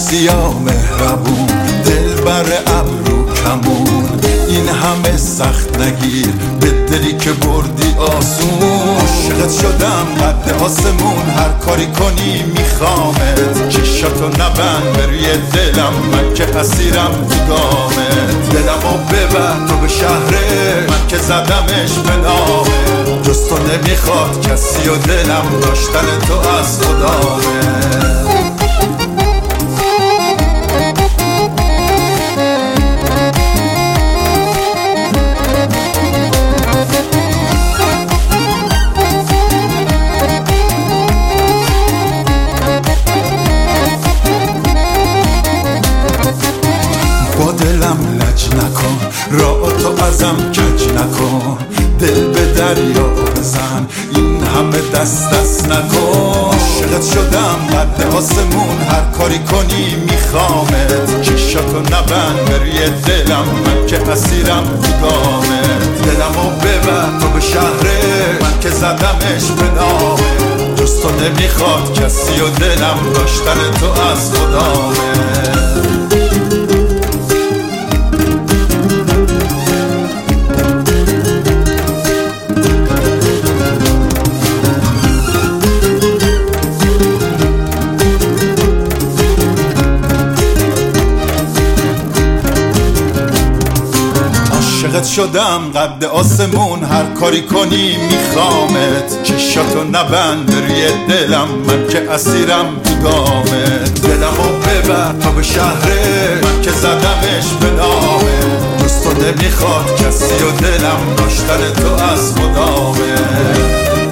سیاه مهربون، دل بر ابرو کمون، این همه سخت نگیر به دلی که بردی آسون. عاشقت شدم قد آسمون، هر کاری کنی میخوامت، چشاتو نبند بروی دلم، من که اسیرم تو دامت. دلمو ببر تو به شهره، من که زدمش به نامه، جز تو نمیخواد کسی و دلم داشتن تو از خدامه. با دلم لج نکن، راه تو ازم کج نکن، دل به دریا بزن، این همه دست نکن. عاشقت شدم قد آسمون، هر کاری کنی میخوامت، چشاتو نبند بروی دلم، من که اسیرم تو دامت. دلمو ببر تو به شهره، من که زدمش به نامه، جز تو نمیخواد کسی و دلم داشتن تو از خدامه. عاشقت شدم قد آسمون، هر کاری کنی میخوامت، چشاتو نبند بروی دلم، من که اسیرم تو دامت. دلمو ببر تا به شهره، من که زدمش به نامه، جز تو نمیخواد کسی و دلم داشتن تو از خدامه.